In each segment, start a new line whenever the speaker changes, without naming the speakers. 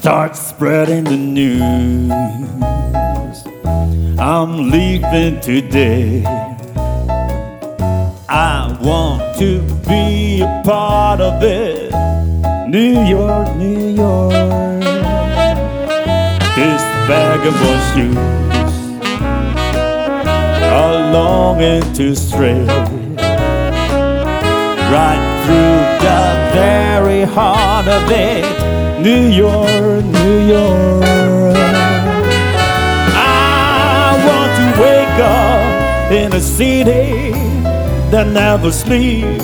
start spreading the news. I'm leaving today. I want to be a part of it. New York, New York. This vagabond shoes are longing to stray right through the very heart of it. New York, New York. I want to wake up in a city that never sleeps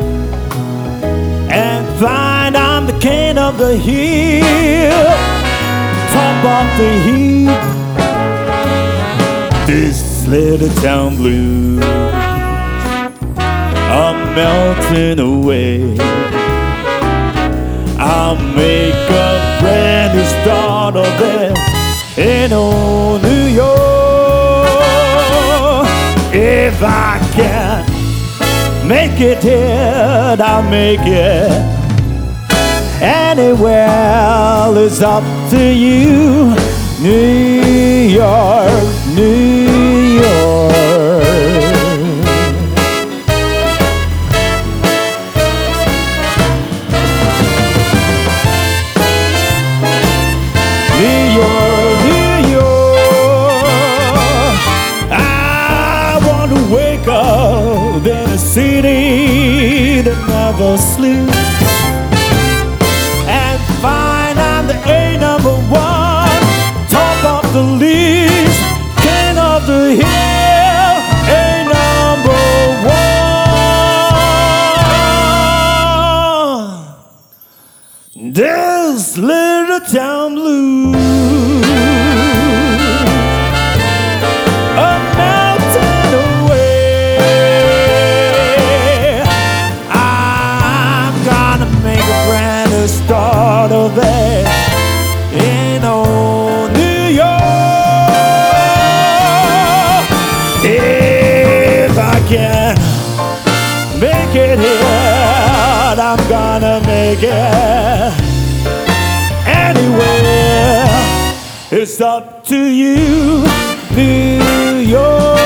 and find I'm the king of the hill, top of the heap. This little town blues are melting away. I'll make a brand new start of it in old New York. If I can make it here, I'll make it anywhere. It's up to you. New York, New York. New York, New York. I want to wake up in a city that never sleeps and find I'm the A1, top of the list, king of the hill, A1. This little town blues are melting away. I'm gonna make a brand new start of it in old New York. If I can make it here, I'm gonna make it anywhere. It's up to you, New York.